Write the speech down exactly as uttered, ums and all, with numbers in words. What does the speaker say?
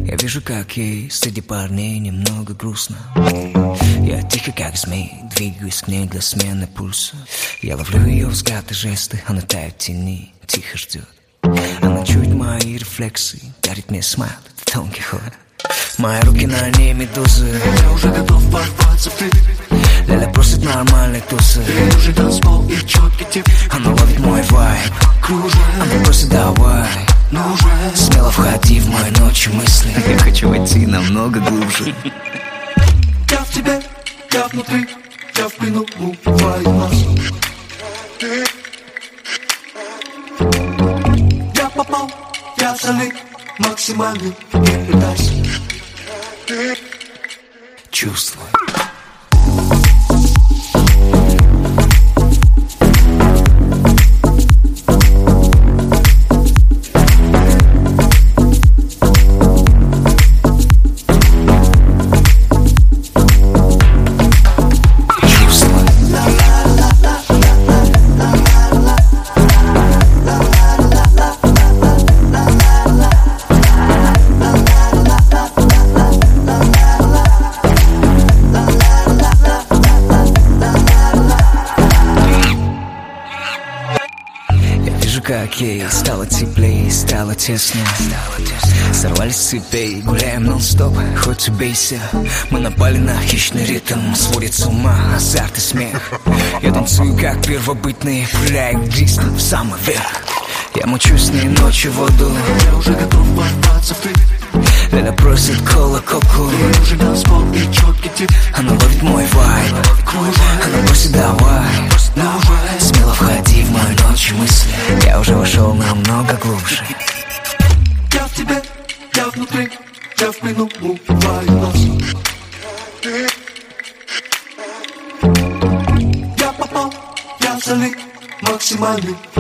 Я вижу, как ей среди парней немного грустно. Я тихо, как змей, двигаюсь к ней для смены пульса. Я ловлю ее взгляд и жесты, она тает в тени, тихо ждет. Она чует мои рефлексы, дарит мне смайл, тонкий ход. Мои руки на ней медузы. Я уже готов порваться в ты. Ляля просит нормальной тусы. Ей уже танцпол и четкий тип. Она ловит мой вайб, кружит. Она просит давай, ну уже смело входи в мои ночи мысли. Я хочу войти намного глубже. Я в тебе, я внутри, я в плену твоих нас. Я попал, я залит, максимальный, не пытайся. Чувствуй. Как ей стало теплее, стало тесно. Сорвались с цепей, гуляем нон-стоп, хоть убейся. Мы напали на хищный ритм, сводит с ума азарт и смех. Я танцую, как первобытный, пуляю диск в самый верх. Я мучу с ней ночью в воду. Я уже готов порваться в ты. Ляля просит кола-коку. Ей уже танцпол и четкий тип. Она ловит мой вайб, она просит давай, ну уже смело входи в мою ночь мысли. Я уже вошел намного глубже. Я в тебе, я внутри, я в плену твоих нас. Я попал, я залит, максимальный.